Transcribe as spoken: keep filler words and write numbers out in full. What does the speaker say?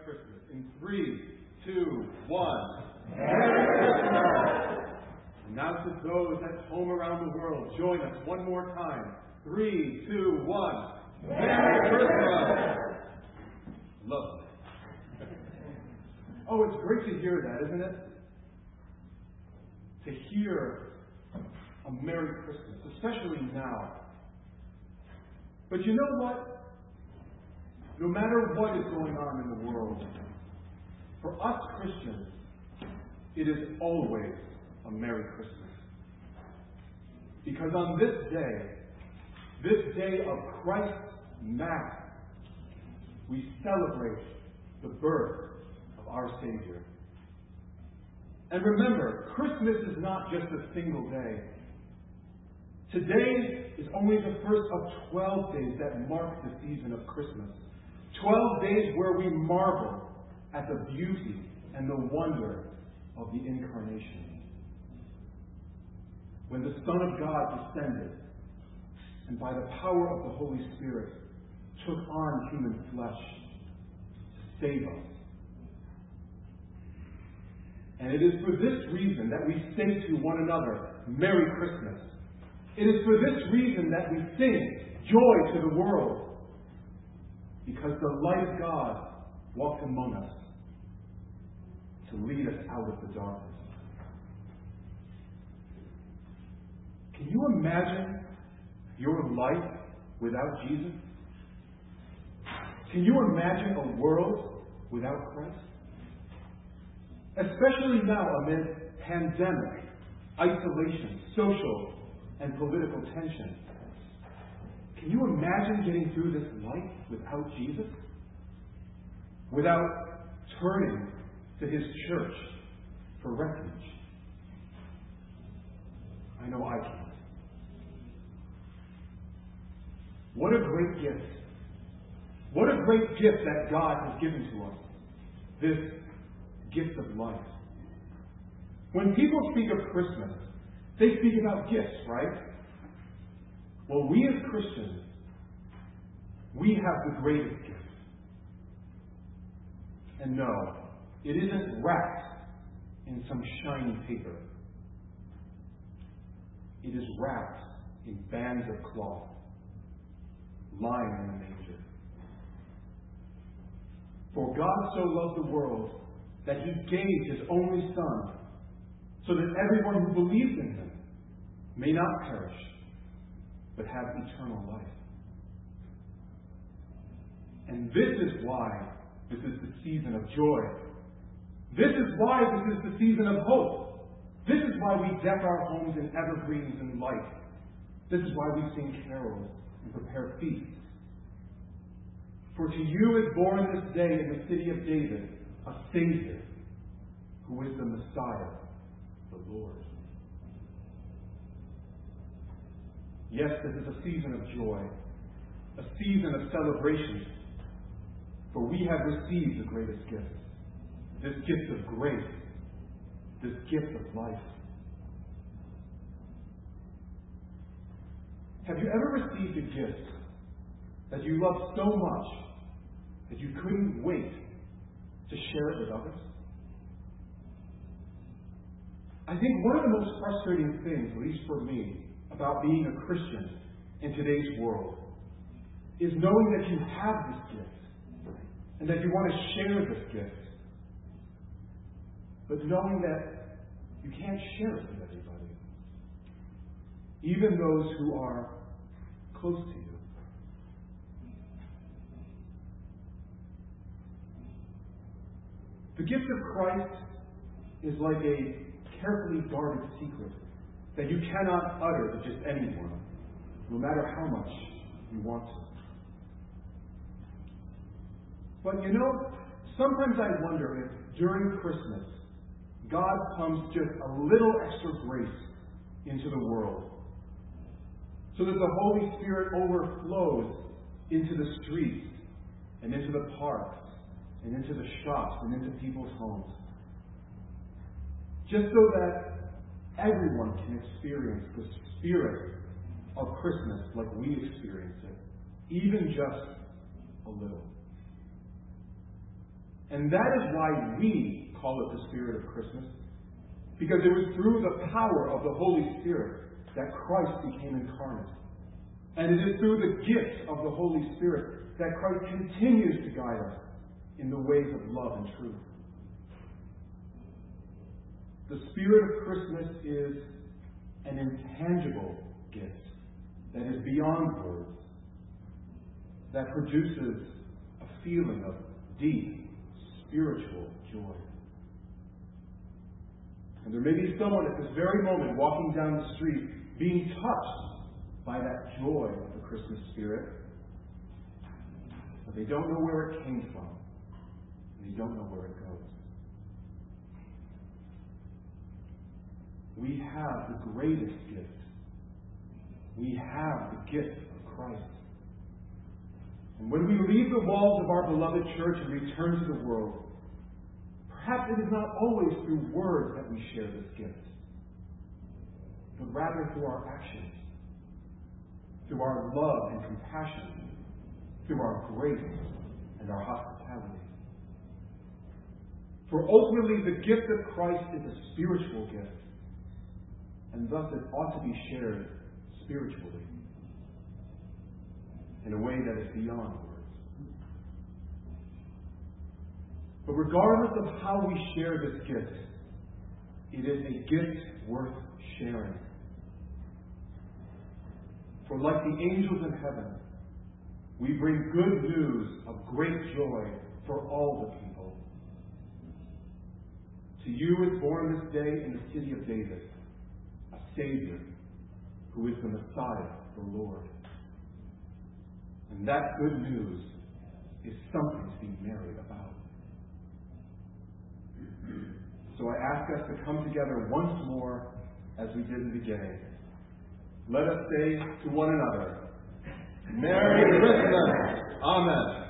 Christmas. In three, two, one. Merry Christmas! And now to those at home around the world, join us one more time. Three, two, one. Merry Christmas! Lovely. Oh, it's great to hear that, isn't it? To hear a Merry Christmas, especially now. But you know what? No matter what is going on in the world, for us Christians, it is always a Merry Christmas. Because on this day, this day of Christ's Mass, we celebrate the birth of our Savior. And remember, Christmas is not just a single day. Today is only the first of twelve days that mark the season of Christmas. Twelve days where we marvel at the beauty and the wonder of the Incarnation. When the Son of God descended, and by the power of the Holy Spirit, took on human flesh to save us. And it is for this reason that we say to one another, Merry Christmas. It is for this reason that we sing joy to the world. Because the light of God walked among us to lead us out of the darkness. Can you imagine your life without Jesus? Can you imagine a world without Christ? Especially now amid pandemic, isolation, social and political tension. Can you imagine getting through this life without Jesus? Without turning to His church for refuge? I know I can't. What a great gift. What a great gift that God has given to us. This gift of life. When people speak of Christmas, they speak about gifts, right? Well, we as Christians, we have the greatest gift. And no, it isn't wrapped in some shiny paper. It is wrapped in bands of cloth, lying in a manger. For God so loved the world that He gave His only Son, so that everyone who believes in Him may not perish, but have eternal life. And this is why this is the season of joy. This is why this is the season of hope. This is why we deck our homes in evergreens and light. This is why we sing carols and prepare feasts. For to you is born this day in the city of David a Savior, who is the Messiah, the Lord. Yes, this is a season of joy, a season of celebration, for we have received the greatest gift, this gift of grace, this gift of life. Have you ever received a gift that you loved so much that you couldn't wait to share it with others? I think one of the most frustrating things, at least for me, about being a Christian in today's world is knowing that you have this gift and that you want to share this gift, but knowing that you can't share it with everybody, even those who are close to you. The gift of Christ is like a carefully guarded secret that you cannot utter to just anyone, no matter how much you want to. But you know, sometimes I wonder if during Christmas, God pumps just a little extra grace into the world, so that the Holy Spirit overflows into the streets and into the parks and into the shops and into people's homes. Just so that everyone can experience the spirit of Christmas like we experience it, even just a little. And that is why we call it the Spirit of Christmas. Because it was through the power of the Holy Spirit that Christ became incarnate. And it is through the gift of the Holy Spirit that Christ continues to guide us in the ways of love and truth. The Spirit of Christmas is an intangible gift that is beyond words, that produces a feeling of deep spiritual joy. And there may be someone at this very moment walking down the street being touched by that joy of the Christmas spirit, but they don't know where it came from, and they don't know where it goes. We have the greatest gift. We have the gift of Christ. And when we leave the walls of our beloved church and return to the world, perhaps it is not always through words that we share this gift, but rather through our actions, through our love and compassion, through our grace and our hospitality. For ultimately, the gift of Christ is a spiritual gift, and thus it ought to be shared spiritually in a way that is beyond words. But regardless of how we share this gift, it is a gift worth sharing. For like the angels in heaven, we bring good news of great joy for all the people. To you is born this day in the city of David a Savior, who is the Messiah, the Lord. And that good news is something to be merry about. So I ask us to come together once more as we did in the beginning. Let us say to one another, Merry Christmas! Amen.